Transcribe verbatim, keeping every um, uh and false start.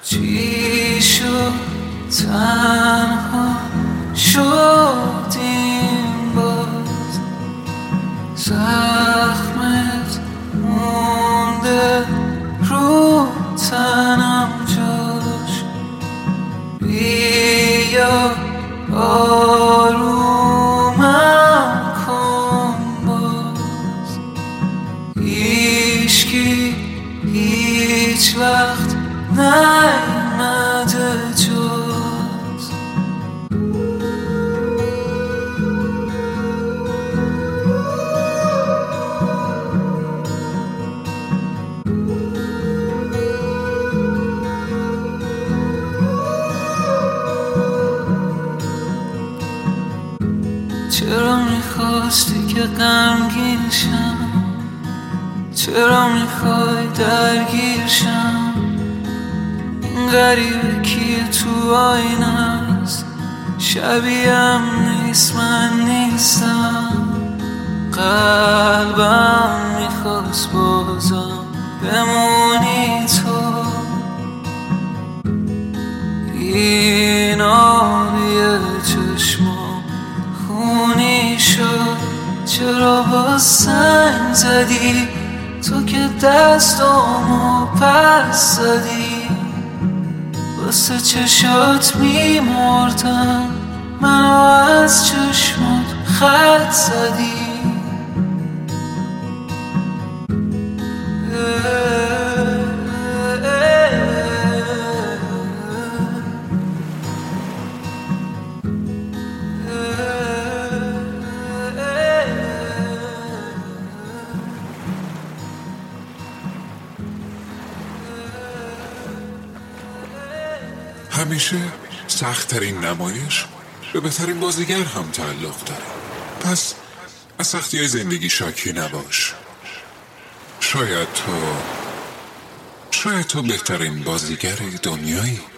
چی شد تنها شدیم باز، زخمت مونده رو تنم جاش. بیا آرومم کن باز، هیچکی هیچ وقت نیامده جز. چرا میخواستی که غمگین شم؟ چرا میخوای درگیر شم؟ این غریبه کیه تو آینه است؟ شبیهم نیست، من نیستم. قلبم میخواست بازم بمونی تو. این آبی چشمام خونی شد، چرا با سنگ زدی تو که دستامو پس زدی؟ واسه چشات میمردم، منو از چشمات خط زدی. همیشه سخت‌ترین نمایش به بهترین بازیگر هم تعلق داره. پس از سختی‌های زندگی شاکی نباش. شاید تو شاید تو بهترین بازیگر دنیایی.